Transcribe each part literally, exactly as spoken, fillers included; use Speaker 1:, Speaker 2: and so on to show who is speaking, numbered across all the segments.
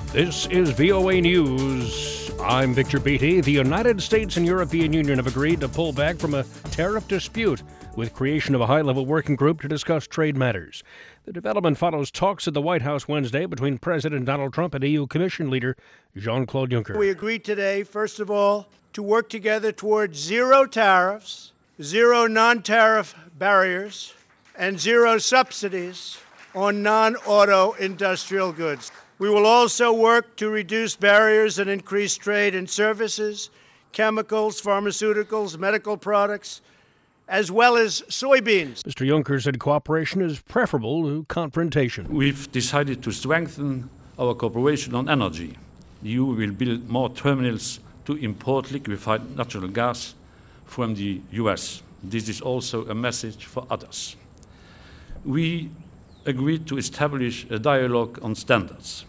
Speaker 1: This is V O A News. I'm Victor Beatty. The United States and European Union have agreed to pull back from a tariff dispute with creation of a high-level working group to discuss trade matters. The development follows talks at the White House Wednesday between President Donald Trump and E U Commission leader Jean-Claude Juncker.
Speaker 2: We agreed today, first of all, to work together towards zero tariffs, zero non-tariff barriers, and zero subsidies on non-auto industrial goods. We will also work to reduce barriers and increase trade in services, chemicals, pharmaceuticals, medical products, as well as soybeans.
Speaker 1: Mister Juncker said cooperation is preferable to confrontation.
Speaker 3: We've decided to strengthen our cooperation on energy. The E U will build more terminals to import liquefied natural gas from the U S. This is also a message for others. We agreed to establish a dialogue on standards.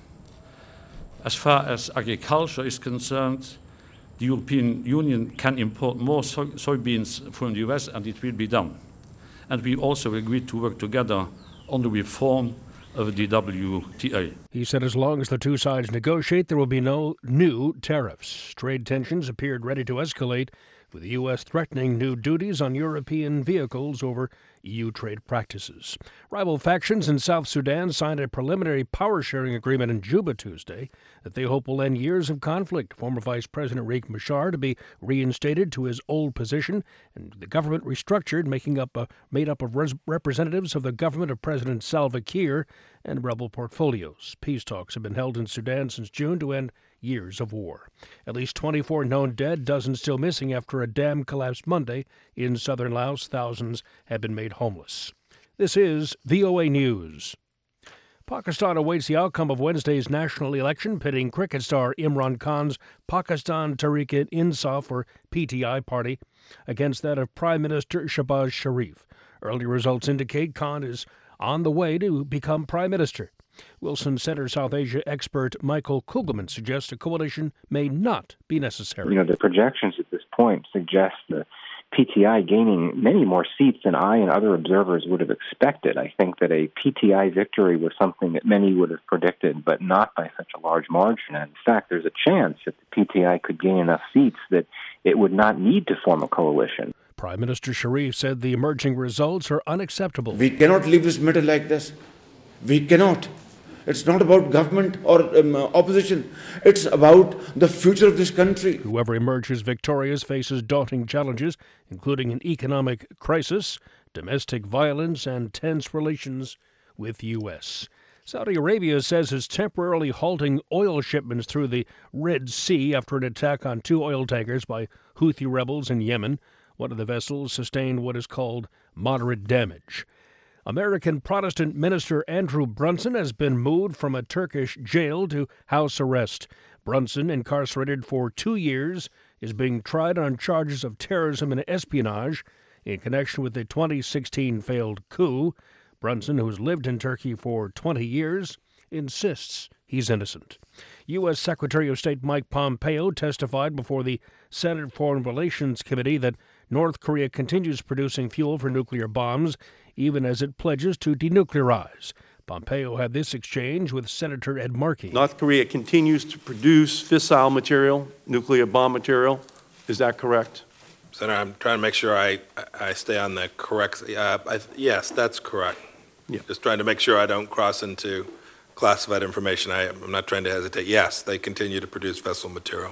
Speaker 3: As far as agriculture is concerned, the European Union can import more soy- soybeans from the U S, and it will be done. And we also agreed to work together on the reform of the W T O.
Speaker 1: He said as long as the two sides negotiate, there will be no new tariffs. Trade tensions appeared ready to escalate, with the U S threatening new duties on European vehicles over E U trade practices. Rival factions in South Sudan signed a preliminary power-sharing agreement in Juba Tuesday that they hope will end years of conflict. Former Vice President Riek Machar to be reinstated to his old position, and the government restructured, making up a, made up of res- representatives of the government of President Salva Kiir and rebel portfolios. Peace talks have been held in Sudan since June to end years of war. At least twenty-four known dead, dozens still missing after a dam collapsed Monday in southern Laos. Thousands have been made homeless. This is V O A News. Pakistan awaits the outcome of Wednesday's national election, pitting cricket star Imran Khan's Pakistan Tehreek-e-Insaf, or P T I, party against that of Prime Minister Shehbaz Sharif. Early results indicate Khan is on the way to become Prime Minister. Wilson Center South Asia expert Michael Kugelman suggests a coalition may not be necessary.
Speaker 4: You know, the projections at this point suggest the P T I gaining many more seats than I and other observers would have expected. I think that a P T I victory was something that many would have predicted, but not by such a large margin. And in fact, there's a chance that the P T I could gain enough seats that it would not need to form a coalition.
Speaker 1: Prime Minister Sharif said the emerging results are unacceptable.
Speaker 5: We cannot leave this matter like this. We cannot. It's not about government or um, opposition. It's about the future of this country.
Speaker 1: Whoever emerges victorious faces daunting challenges, including an economic crisis, domestic violence, and tense relations with the U S. Saudi Arabia says it's temporarily halting oil shipments through the Red Sea after an attack on two oil tankers by Houthi rebels in Yemen. One of the vessels sustained what is called moderate damage. American Protestant minister Andrew Brunson has been moved from a Turkish jail to house arrest. Brunson, incarcerated for two years, is being tried on charges of terrorism and espionage in connection with the twenty sixteen failed coup. Brunson, who has lived in Turkey for twenty years, insists he's innocent. U S. Secretary of State Mike Pompeo testified before the Senate Foreign Relations Committee that North Korea continues producing fuel for nuclear bombs, even as it pledges to denuclearize. Pompeo had this exchange with Senator Ed Markey.
Speaker 6: North Korea continues to produce fissile material, nuclear bomb material. Is that correct?
Speaker 7: Senator, I'm trying to make sure I, I stay on the correct. Uh, I, yes, that's correct.
Speaker 6: Yeah.
Speaker 7: Just trying to make sure I don't cross into classified information. I, I'm not trying to hesitate. Yes, they continue to produce fissile material.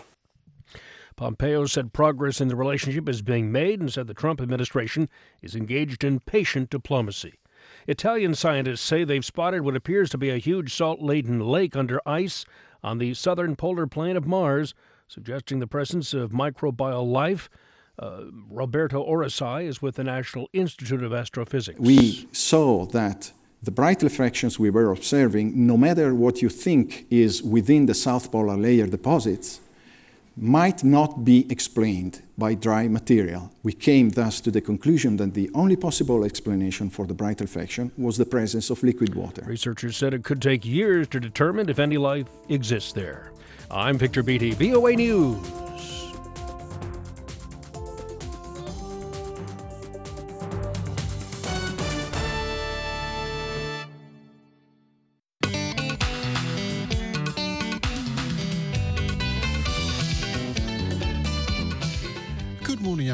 Speaker 1: Pompeo said progress in the relationship is being made and said the Trump administration is engaged in patient diplomacy. Italian scientists say they've spotted what appears to be a huge salt-laden lake under ice on the southern polar plain of Mars, suggesting the presence of microbial life. Uh, Roberto Orosai is with the National Institute of Astrophysics.
Speaker 8: We saw that the bright refractions we were observing, no matter what you think is within the south polar layer deposits, might not be explained by dry material. We came thus to the conclusion that the only possible explanation for the bright reflection was the presence of liquid water.
Speaker 1: Researchers said it could take years to determine if any life exists there. I'm Victor Beatty, V O A News.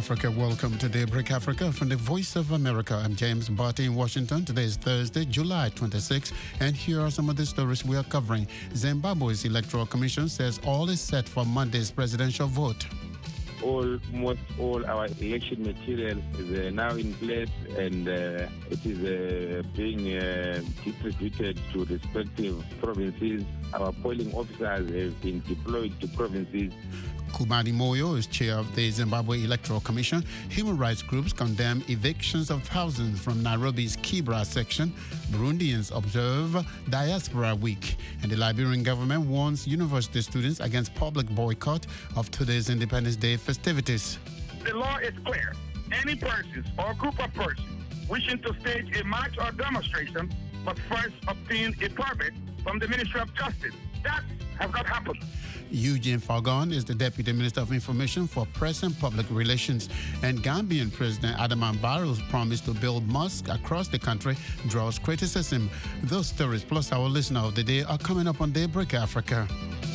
Speaker 9: Africa. Welcome to Daybreak Africa from the Voice of America. I'm James Barty in Washington. Today is Thursday, July twenty-sixth, and here are some of the stories we are covering. Zimbabwe's Electoral Commission says all is set for Monday's presidential vote.
Speaker 10: Almost all our election material is uh, now in place, and uh, it is uh, being uh, distributed to respective provinces. Our polling officers have been deployed to provinces.
Speaker 9: Khumalo Moyo is chair of the Zimbabwe Electoral Commission. Human rights groups condemn evictions of thousands from Nairobi's Kibra section. Burundians observe Diaspora Week. And the Liberian government warns university students against public boycott of today's Independence Day festivities.
Speaker 11: The law is clear. Any persons or group of persons wishing to stage a march or demonstration must first obtain a permit from the Ministry of Justice. That has not happened.
Speaker 9: Eugene Falgon is the Deputy Minister of Information for Press and Public Relations. And Gambian President Adama Barrow's promise to build mosques across the country draws criticism. Those stories plus our listener of the day are coming up on Daybreak Africa.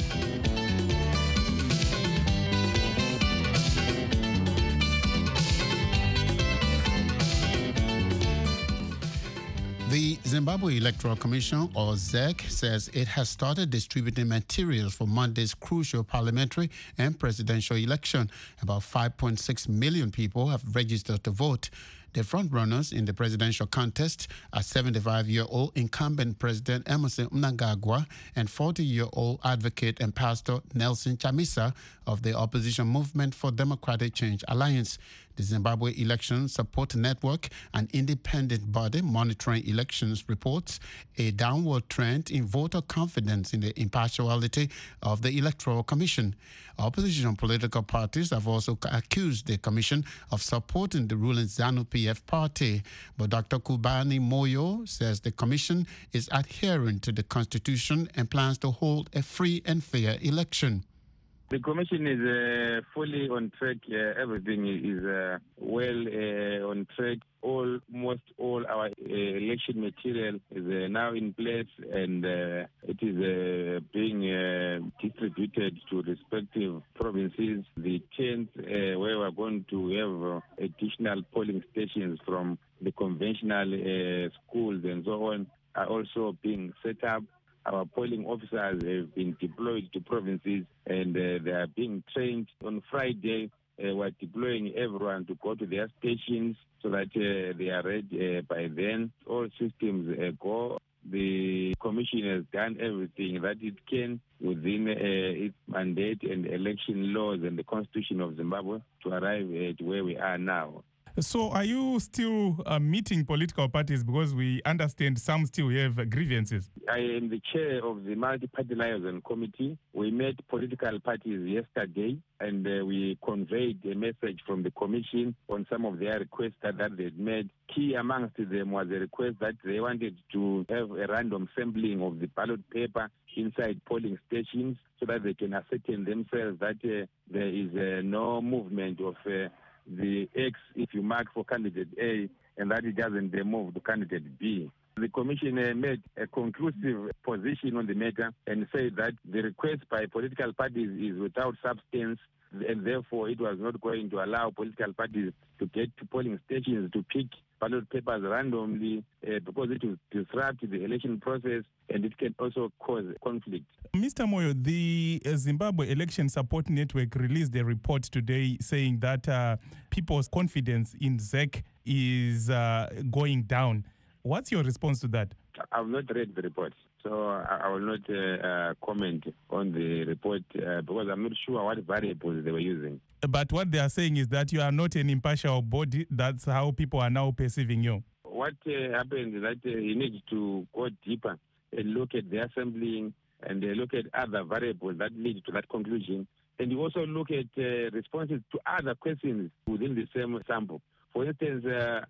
Speaker 9: The Zimbabwe Electoral Commission, or Z E C, says it has started distributing materials for Monday's crucial parliamentary and presidential election. About five point six million people have registered to vote. The frontrunners in the presidential contest are seventy-five-year-old incumbent President Emmerson Mnangagwa and forty-year-old advocate and pastor Nelson Chamisa of the opposition Movement for Democratic Change Alliance. The Zimbabwe Election Support Network, an independent body monitoring elections, reports a downward trend in voter confidence in the impartiality of the Electoral Commission. Opposition political parties have also accused the Commission of supporting the ruling ZANU-P F party. But Doctor Khumalo Moyo says the Commission is adhering to the Constitution and plans to hold a free and fair election.
Speaker 10: The Commission is uh, fully on track. Uh, everything is uh, well uh, on track. Almost all our uh, election material is uh, now in place, and uh, it is uh, being uh, distributed to respective provinces. The tenth, uh, where we're going to have uh, additional polling stations from the conventional uh, schools and so on, are also being set up. Our polling officers have been deployed to provinces, and uh, they are being trained. On Friday, uh, we're deploying everyone to go to their stations so that uh, they are ready uh, by then. All systems uh, go. The Commission has done everything that it can within uh, its mandate and election laws and the Constitution of Zimbabwe to arrive at where we are now.
Speaker 12: So are you still uh, meeting political parties, because we understand some still have grievances?
Speaker 10: I am the chair of the Multi-Party Liaison Committee. We met political parties yesterday, and uh, we conveyed a message from the Commission on some of their requests that, that they'd made. Key amongst them was a request that they wanted to have a random sampling of the ballot paper inside polling stations so that they can ascertain themselves that uh, there is uh, no movement of uh, the X if you mark for candidate A, and that it doesn't uh, move to candidate B. The Commission uh, made a conclusive position on the matter and said that the request by political parties is without substance, and therefore it was not going to allow political parties to get to polling stations to pick ballot papers randomly uh, because it will disrupt the election process and it can also cause conflict.
Speaker 12: Mister Moyo, the Zimbabwe Election Support Network released a report today saying that uh, people's confidence in Z E C is uh, going down. What's your response to that?
Speaker 10: I've not read the report, so I, I will not uh, uh, comment on the report uh, because I'm not sure what variables they were using.
Speaker 12: But what they are saying is that you are not an impartial body. That's how people are now perceiving you.
Speaker 10: What uh, happens is that uh, you need to go deeper and look at the assembling and uh, look at other variables that lead to that conclusion. And you also look at uh, responses to other questions within the same sample. For instance, uh,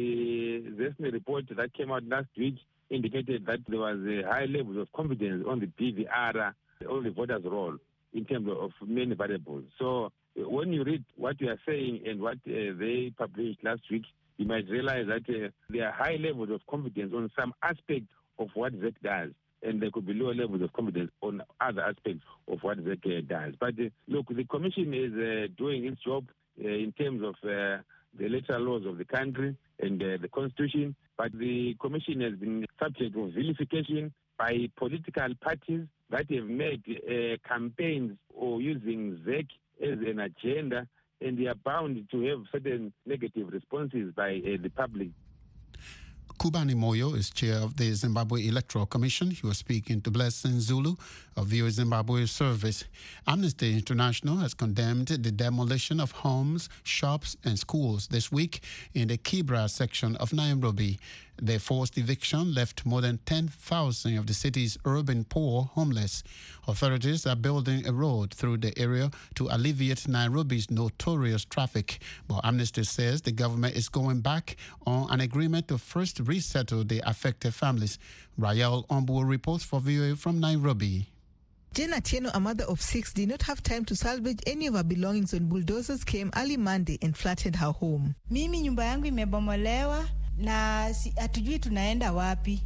Speaker 10: the Zesme report that came out last week indicated that there was a high level of confidence on the B V R, on the voters' roll, in terms of many variables. So when you read what you are saying and what uh, they published last week, you might realize that uh, there are high levels of confidence on some aspect of what Z E C does, and there could be lower levels of confidence on other aspects of what Z E C does. But uh, look, the Commission is uh, doing its job. uh, in terms of uh, the electoral laws of the country and uh, the constitution, but the commission has been subject of vilification by political parties that have made uh, campaigns or using Z E C as an agenda, and they are bound to have certain negative responses by uh, the public.
Speaker 9: Kubani Moyo is chair of the Zimbabwe Electoral Commission. He was speaking to Blessing Zulu of V O A Zimbabwe Service. Amnesty International has condemned the demolition of homes, shops, and schools this week in the Kibra section of Nairobi. The forced eviction left more than ten thousand of the city's urban poor homeless. Authorities are building a road through the area to alleviate Nairobi's notorious traffic. But Amnesty says the government is going back on an agreement to first resettle the affected families. Rael Ombu reports for V O A from Nairobi.
Speaker 13: Jane Atieno, a mother of six, did not have time to salvage any of her belongings when bulldozers came early Monday and flattened her home.
Speaker 14: Mimi nyumba yangu imebomolewa na hatujui tunaenda wapi.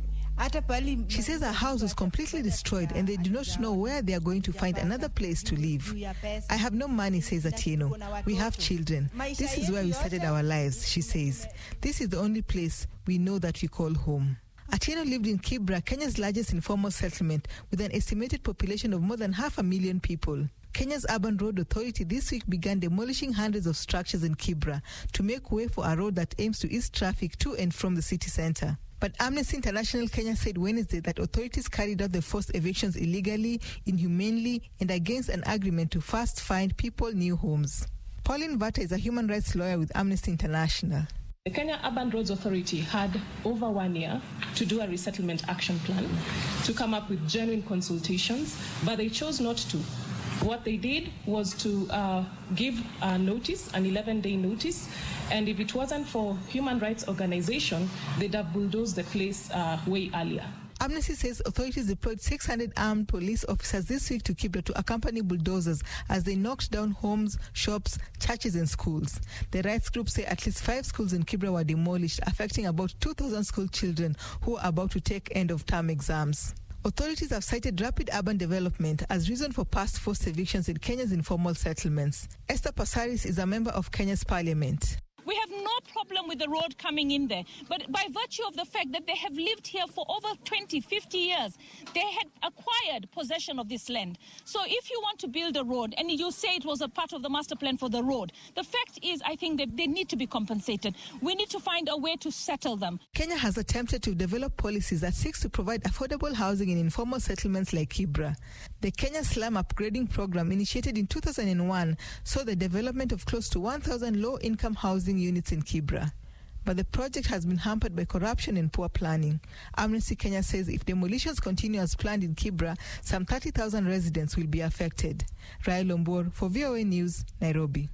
Speaker 13: She says her house was completely destroyed and they do not know where they are going to find another place to live. I have no money, says Atieno. We have children. This is where we started our lives, she says. This is the only place we know that we call home. Atieno lived in Kibra, Kenya's largest informal settlement, with an estimated population of more than half a million people. Kenya's Urban Road Authority this week began demolishing hundreds of structures in Kibra to make way for a road that aims to ease traffic to and from the city center. But Amnesty International Kenya said Wednesday that authorities carried out the forced evictions illegally, inhumanely, and against an agreement to first find people new homes. Pauline Vata is a human rights lawyer with Amnesty International.
Speaker 15: The Kenya Urban Roads Authority had over one year to do a resettlement action plan, to come up with genuine consultations, but they chose not to. What they did was to uh, give a notice, an eleven-day notice, and if it wasn't for human rights organization, they'd have bulldozed the place uh, way earlier.
Speaker 13: Amnesty says authorities deployed six hundred armed police officers this week to Kibra to accompany bulldozers as they knocked down homes, shops, churches, and schools. The rights group say at least five schools in Kibra were demolished, affecting about two thousand school children who are about to take end-of-term exams. Authorities have cited rapid urban development as reason for past forced evictions in Kenya's informal settlements. Esther Passaris is a member of Kenya's parliament.
Speaker 16: We have no problem with the road coming in there, but by virtue of the fact that they have lived here for over twenty, fifty years, they had acquired possession of this land. So if you want to build a road and you say it was a part of the master plan for the road, the fact is I think that they need to be compensated. We need to find a way to settle them.
Speaker 13: Kenya has attempted to develop policies that seeks to provide affordable housing in informal settlements like Kibra. The Kenya Slum Upgrading Program, initiated in two thousand one, saw the development of close to one thousand low-income housing units in Kibra. But the project has been hampered by corruption and poor planning. Amnesty Kenya says if demolitions continue as planned in Kibra, some thirty thousand residents will be affected. Rael Ombor for V O A News, Nairobi.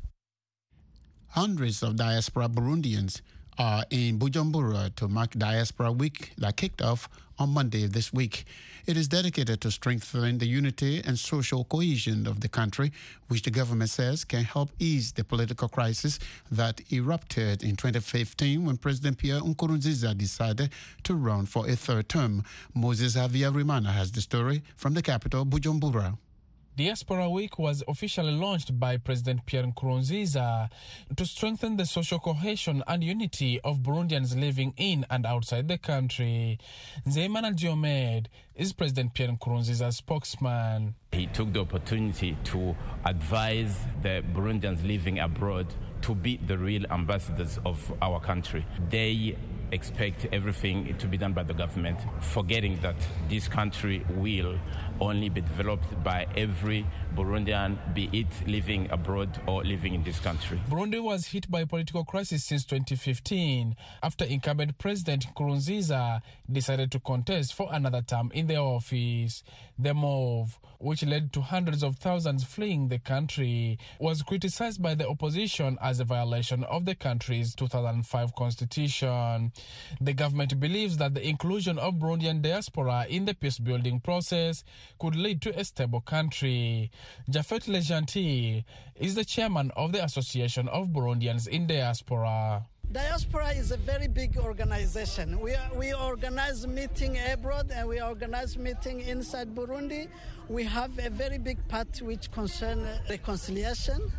Speaker 9: Hundreds of diaspora Burundians are in Bujumbura to mark Diaspora Week that kicked off on Monday this week. It is dedicated to strengthening the unity and social cohesion of the country, which the government says can help ease the political crisis that erupted in twenty fifteen when President Pierre Nkurunziza decided to run for a third term. Moses Javier Rimana has the story from the capital, Bujumbura.
Speaker 17: Diaspora Week was officially launched by President Pierre Nkurunziza to strengthen the social cohesion and unity of Burundians living in and outside the country. Nzeimana Diomed is President Pierre Nkurunziza's spokesman.
Speaker 18: He took the opportunity to advise the Burundians living abroad to be the real ambassadors of our country. They expect everything to be done by the government, forgetting that this country will only be developed by every Burundian, be it living abroad or living in this country.
Speaker 17: Burundi was hit by a political crisis since twenty fifteen, after incumbent President Nkurunziza decided to contest for another term in the office. The move, which led to hundreds of thousands fleeing the country, was criticized by the opposition as a violation of the country's two thousand five constitution. The government believes that the inclusion of Burundian diaspora in the peace-building process could lead to a stable country. Jafet Lejanti is the chairman of the Association of Burundians in Diaspora.
Speaker 19: Diaspora is a very big organization. We are, we organize meeting abroad and we organize meeting inside Burundi. We have a very big part which concern reconciliation.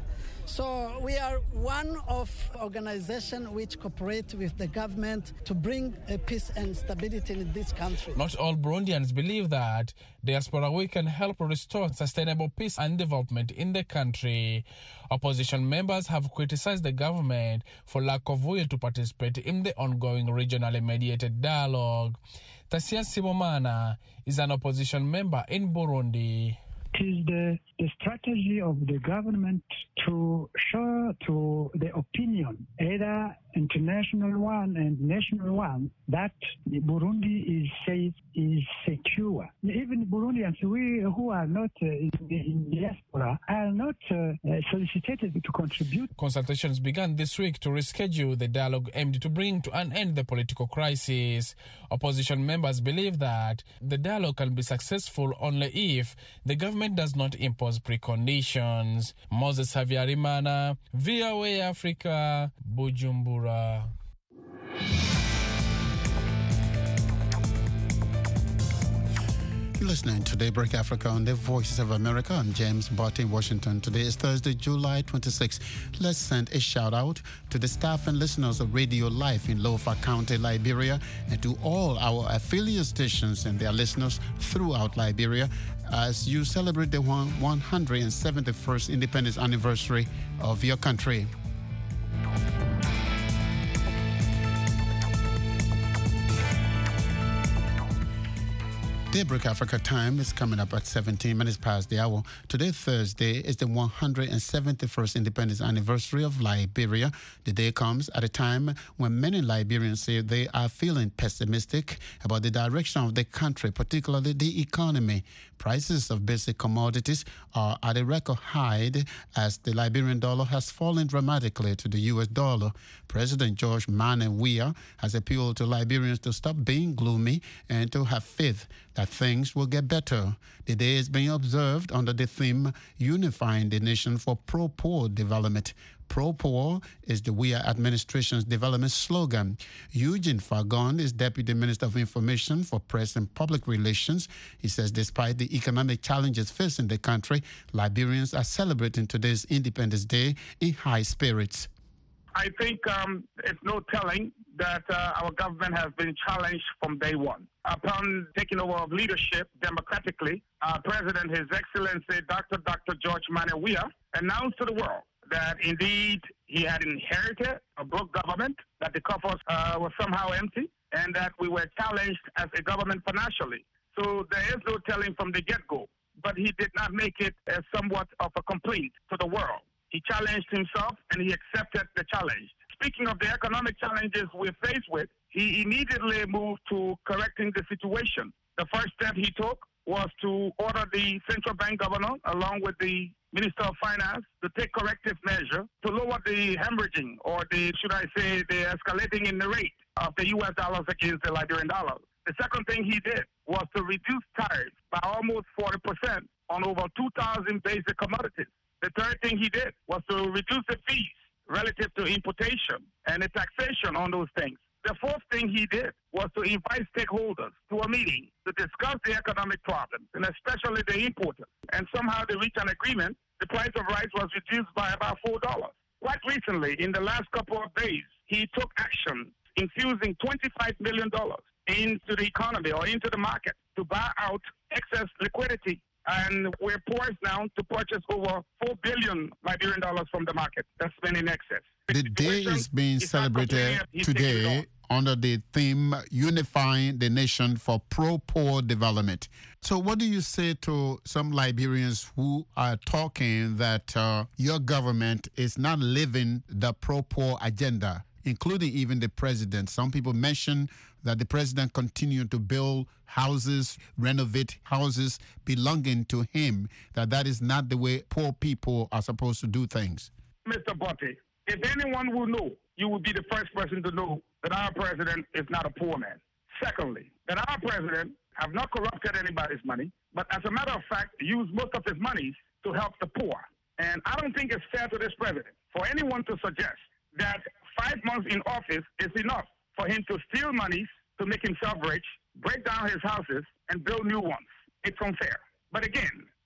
Speaker 19: So we are one of organizations which cooperate with the government to bring uh, peace and stability in this country.
Speaker 17: Not all Burundians believe that Diaspora Week can help restore sustainable peace and development in the country. Opposition members have criticized the government for lack of will to participate in the ongoing regionally mediated dialogue. Tasia Sibomana is an opposition member in Burundi.
Speaker 20: It is the, the strategy of the government to show to the opinion, either international one and national one, that Burundi is safe, is secure. Even Burundians, we who are not uh, in, in diaspora, are not uh, solicited to contribute.
Speaker 17: Consultations began this week to reschedule the dialogue aimed to bring to an end the political crisis. Opposition members believe that the dialogue can be successful only if the government does not impose preconditions. Moses Havyarimana, V O A Africa, Bujumbura.
Speaker 9: You're listening to Daybreak Africa on the Voices of America. I'm James Botte in Washington. Today is Thursday, July twenty-sixth. Let's send a shout out to the staff and listeners of Radio Life in Lofa County, Liberia, and to all our affiliate stations and their listeners throughout Liberia as you celebrate the one hundred seventy-first independence anniversary of your country. Daybreak Africa time is coming up at seventeen minutes past the hour. Today, Thursday, is the one hundred seventy-first independence anniversary of Liberia. The day comes at a time when many Liberians say they are feeling pessimistic about the direction of the country, particularly the economy. Prices of basic commodities are at a record high as the Liberian dollar has fallen dramatically to the U S dollar. President George Manneh Weah has appealed to Liberians to stop being gloomy and to have faith that things will get better. The day is being observed under the theme Unifying the Nation for Pro-Poor Development. Pro-Poor is the Weah administration's development slogan. Eugene Fagon is Deputy Minister of Information for Press and Public Relations. He says despite the economic challenges facing the country, Liberians are celebrating today's Independence Day in high spirits.
Speaker 11: I think um, it's no telling that uh, our government has been challenged from day one. Upon taking over of leadership democratically, our President, His Excellency Doctor Doctor George Manneh Weah, announced to the world that indeed he had inherited a broke government, that the coffers uh, were somehow empty, and that we were challenged as a government financially. So there is no telling from the get-go. But he did not make it as somewhat of a complaint to the world. He challenged himself, and he accepted the challenge. Speaking of the economic challenges we're faced with, he immediately moved to correcting the situation. The first step he took was to order the central bank governor, along with the Minister of Finance, to take corrective measure to lower the hemorrhaging, or the, should I say, the escalating in the rate of the U S dollars against the Liberian dollar. The second thing he did was to reduce tariffs by almost forty percent on over two thousand basic commodities. The third thing he did was to reduce the fees relative to importation and the taxation on those things. The fourth thing he did was to invite stakeholders to a meeting to discuss the economic problems, and especially the importers. And somehow they reached an agreement. The price of rice was reduced by about four dollars. Quite recently, in the last couple of days, he took action, infusing twenty-five million dollars into the economy or into the market to buy out excess liquidity. And we're poised now to purchase over four billion Liberian dollars from the market. That's been in excess.
Speaker 9: The day is being celebrated today under the theme Unifying the Nation for Pro-Poor Development. So what do you say to some Liberians who are talking that uh, your government is not living the pro-poor agenda, including even the president? Some people mention that the president continued to build houses, renovate houses belonging to him, that that is not the way poor people are supposed to do things.
Speaker 11: Mister Botte, if anyone will know, you will be the first person to know that our president is not a poor man. Secondly, that our president have not corrupted anybody's money, but as a matter of fact, used most of his monies to help the poor. And I don't think it's fair to this president for anyone to suggest that five months in office is enough for him to steal monies to make himself rich, break down his houses, and build new ones. It's unfair. But again,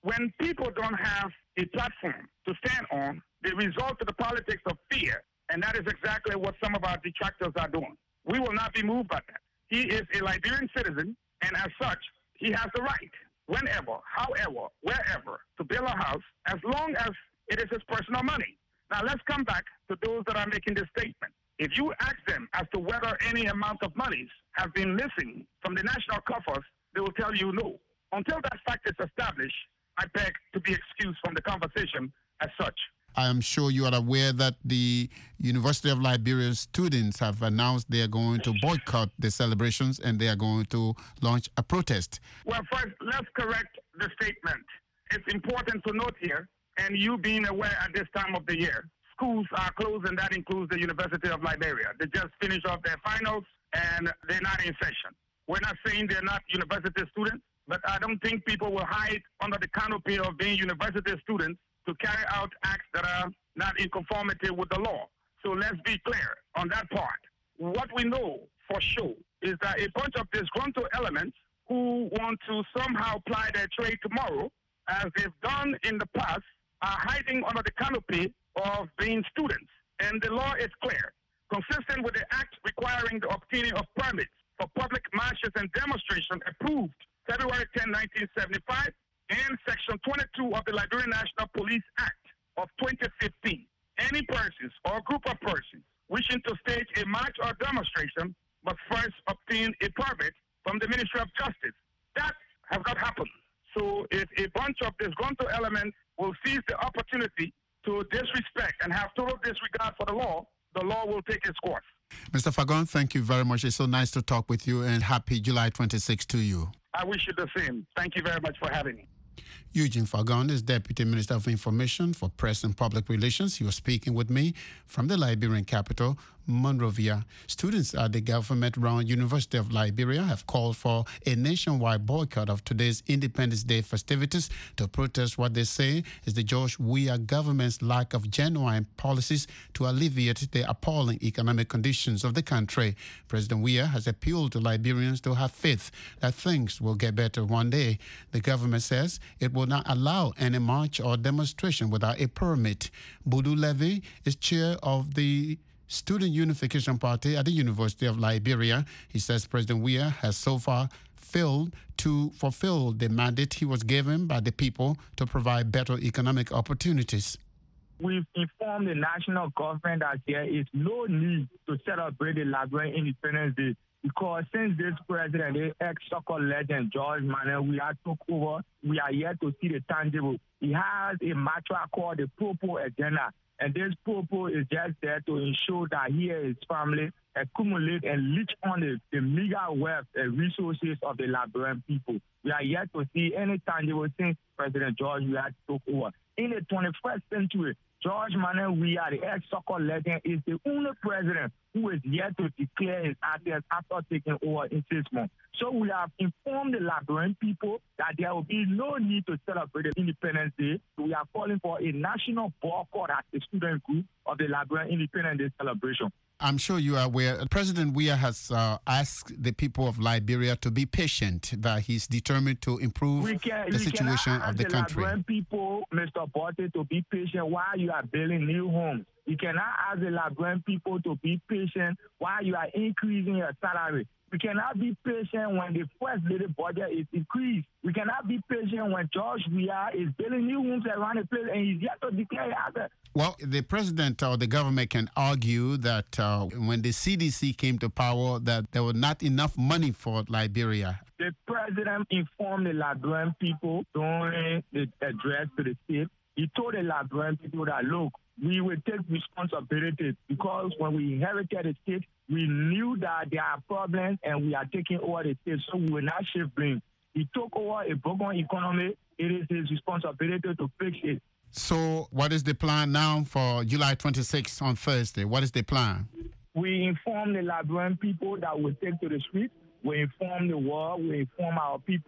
Speaker 11: When people don't have a platform to stand on, they resort to the politics of fear, and that is exactly what some of our detractors are doing. We will not be moved by that. He is a Liberian citizen, and as such, he has the right, whenever, however, wherever, to build a house, as long as it is his personal money. Now, let's come back to those that are making this statement. If you ask them as to whether any amount of monies have been missing from the national coffers, they will tell you no. Until that fact is established, I beg to be excused from the conversation as such.
Speaker 9: I am sure you are aware that the University of Liberia students have announced they are going to boycott the celebrations and they are going to launch a protest.
Speaker 11: Well, first, let's correct the statement. It's important to note here, and you being aware at this time of the year, schools are closed, and that includes the University of Liberia. They just finished off their finals, and they're not in session. We're not saying they're not university students, but I don't think people will hide under the canopy of being university students to carry out acts that are not in conformity with the law. So let's be clear on that part. What we know for sure is that a bunch of disgruntled elements who want to somehow ply their trade tomorrow, as they've done in the past, are hiding under the canopy of being students. And the law is clear. Consistent with the act requiring the obtaining of permits for public marches and demonstrations approved February tenth, nineteen seventy-five, and Section twenty-two of the Liberian National Police Act of twenty fifteen. Any persons or group of persons wishing to stage a march or demonstration must first obtain a permit from the Ministry of Justice. That has not happened. So if a bunch of disgruntled elements will seize the opportunity to disrespect and have total disregard for the law, the law will take its course.
Speaker 9: Mister Fagon, thank you very much. It's so nice to talk with you, and happy July twenty-sixth to you.
Speaker 11: I wish you the same. Thank you very much for having me.
Speaker 9: Eugene Fagon is Deputy Minister of Information for Press and Public Relations. He was speaking with me from the Liberian capital, Monrovia. Students at the government-run University of Liberia have called for a nationwide boycott of today's Independence Day festivities to protest what they say is the George Weah government's lack of genuine policies to alleviate the appalling economic conditions of the country. President Weah has appealed to Liberians to have faith that things will get better one day. The government says it will not allow any march or demonstration without a permit. Boudou Levy is chair of the Student Unification Party at the University of Liberia. He says President Weah has so far failed to fulfill the mandate he was given by the people to provide better economic opportunities.
Speaker 10: We've informed the national government that there is no need to celebrate the Liberian Independence Day because since this president, the ex-soccer legend George Manuel Weah took over, we are yet to see the tangible. He has a mantra called the Popo Agenda. And this Popo is just there to ensure that he and his family accumulate and leech on the, the meager wealth and resources of the Liberian people. We are yet to see any tangible since President George Weah took over. In the twenty-first century, George Manuel Weah, the ex-soccer legend, is the only president who is yet to declare his assets after taking over in six months. So we have informed the Liberian people that there will be no need to celebrate Independence Day. We are calling for a national boycott as a student group of the Liberian Independence Day celebration.
Speaker 9: I'm sure you are aware, President Weah has uh, asked the people of Liberia to be patient, that he's determined to improve
Speaker 10: can,
Speaker 9: the situation of the,
Speaker 10: the
Speaker 9: country.
Speaker 10: Liberian people, Mister Botte, to be patient while you are building new homes. You cannot ask the Liberian people to be patient while you are increasing your salary. We cannot be patient when the first lady budget is increased. We cannot be patient when George Weah is building new homes around the place and he's yet to declare assets.
Speaker 9: Well, the president or the government can argue that uh, when the C D C came to power, that there was not enough money for Liberia.
Speaker 10: The president informed the Liberian people during the address to the state. He told the Liberian people that, look, we will take responsibility because when we inherited the state, we knew that there are problems and we are taking over the state, so we will not shift blame. He took over a broken economy. It is his responsibility to fix it.
Speaker 9: So what is the plan now for July twenty-sixth on Thursday? What is the plan?
Speaker 10: We inform the Liberian people that we take to the street. We inform the world. We inform our people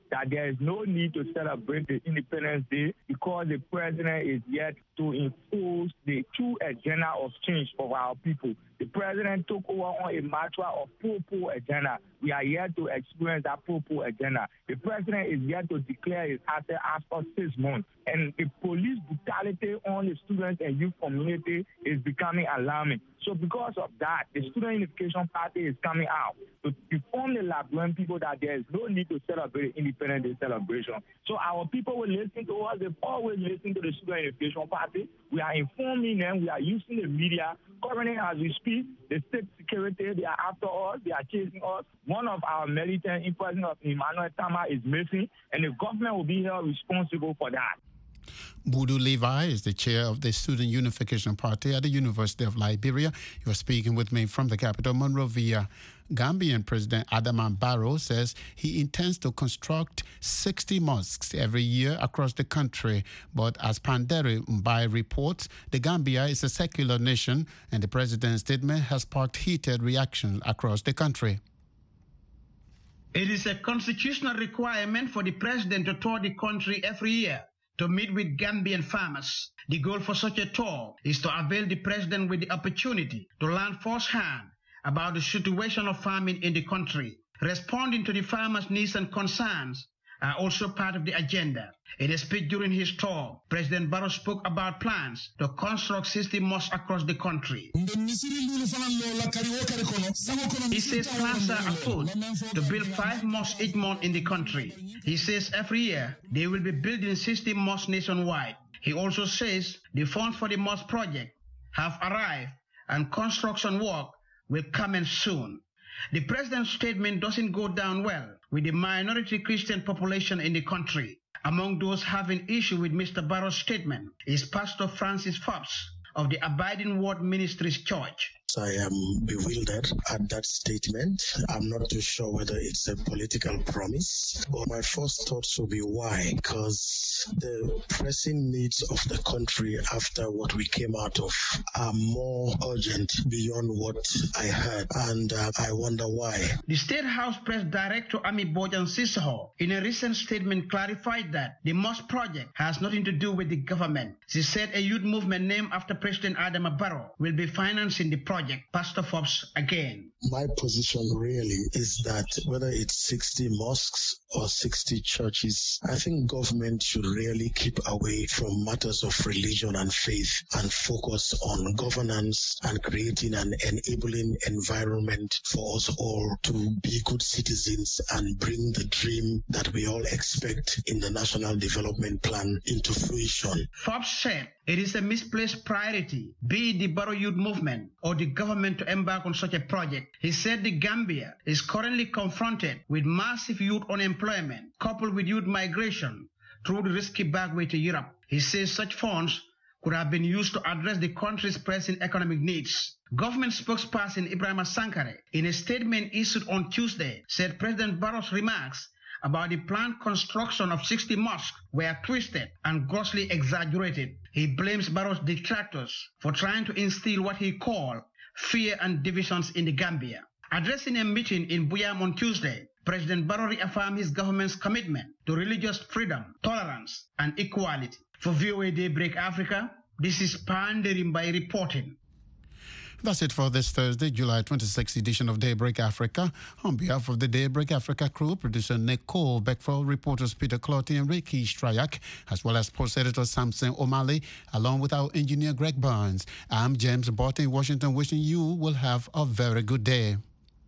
Speaker 11: that there is no need to celebrate the Independence Day because the president is yet to enforce the true agenda of change for our people. The president took over on a mantra of po-po agenda. We are yet to experience that po-po agenda. The president is yet to declare his asset after six months. And the police brutality on the students and youth community is becoming alarming. So because of that, the Student Unification Party is coming out to inform the Liberian people that there is no need to celebrate Independence Day celebration. So our people will listen to us. They've always listened to the Student Unification Party. We are informing them. We are using the media. Currently, as we speak, the state security, they are after us. They are chasing us. One of our militant, in person of Emmanuel Tama, is missing, and the government will be held responsible for that.
Speaker 9: Budu Levi is the chair of the Student Unification Party at the University of Liberia. You are speaking with me from the capital, Monrovia. Gambian President Adama Barrow says he intends to construct sixty mosques every year across the country. But as Panderi Mbai reports, the Gambia is a secular nation, and the president's statement has sparked heated reactions across the country.
Speaker 21: It is a constitutional requirement for the president to tour the country every year to meet with Gambian farmers. The goal for such a tour is to avail the president with the opportunity to learn firsthand about the situation of farming in the country. Responding to the farmers' needs and concerns are also part of the agenda. In a speech during his tour, President Barrow spoke about plans to construct sixty mosques across the country. He says plans are afoot to build five mosques each month in the country. He says every year they will be building sixty mosques nationwide. He also says the funds for the mosque project have arrived and construction work will commence soon. The president's statement doesn't go down well with the minority Christian population in the country. Among those having issue with Mister Barrow's statement is Pastor Francis Forbes of the Abiding Word Ministries Church.
Speaker 22: I am bewildered at that statement. I'm not too sure whether it's a political promise, but my first thoughts will be why, because the pressing needs of the country after what we came out of are more urgent beyond what I heard, and uh, I wonder why.
Speaker 21: The State House Press Director Ami Bojan Sissoho in a recent statement clarified that the mosque project has nothing to do with the government. She said a youth movement named after President Adama Barrow will be financing the project. Pastor Forbes again.
Speaker 22: My position really is that whether it's sixty mosques or sixty churches, I think government should really keep away from matters of religion and faith and focus on governance and creating an enabling environment for us all to be good citizens and bring the dream that we all expect in the National Development Plan into fruition.
Speaker 21: Forbes said it is a misplaced priority, be it the Barrow Youth Movement or the government to embark on such a project. He said the Gambia is currently confronted with massive youth unemployment coupled with youth migration through the risky backway to Europe. He says such funds could have been used to address the country's pressing economic needs. Government spokesperson Ibrahim Sankare, in a statement issued on Tuesday, said President Barrow's remarks about the planned construction of sixty mosques were twisted and grossly exaggerated. He blames Barrow's detractors for trying to instill what he called fear and divisions in the Gambia. Addressing a meeting in Buyam on Tuesday, President Barrow reaffirmed his government's commitment to religious freedom, tolerance, and equality. For V O A Daybreak Africa, this is Panderi Mbai reporting.
Speaker 9: That's it for this Thursday, July twenty-sixth edition of Daybreak Africa. On behalf of the Daybreak Africa crew, producer Nicole Beckford, reporters Peter Clotty and Ricky Strayak, as well as post editor Samson O'Malley, along with our engineer Greg Burns. I'm James Barton in Washington, wishing you will have a very good day.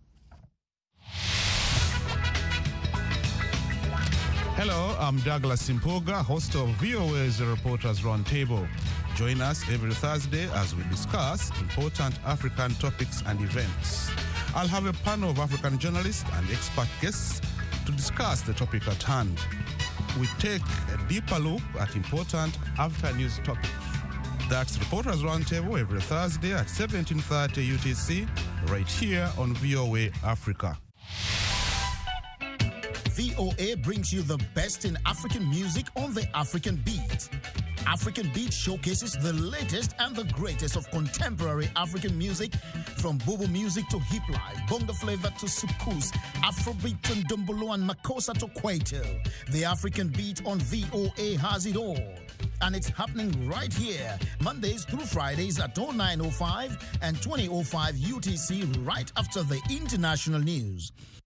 Speaker 23: Hello, I'm Douglas Simpoga, host of V O A's Reporters Roundtable. Join us every Thursday as we discuss important African topics and events. I'll have a panel of African journalists and expert guests to discuss the topic at hand. We take a deeper look at important African news topics. That's Reporters Roundtable every Thursday at seventeen thirty U T C, right here on V O A Africa.
Speaker 24: V O A brings you the best in African music on the African beat.
Speaker 2: African Beat showcases the latest and the greatest of contemporary African music, from Bobo music to hip life, bongo flavor to soukous, Afrobeat to Ndombolo and Makossa to Kwaito. The African Beat on V O A has it all. And it's happening right here, Mondays through Fridays at oh nine oh five and twenty oh five U T C, right after the international news.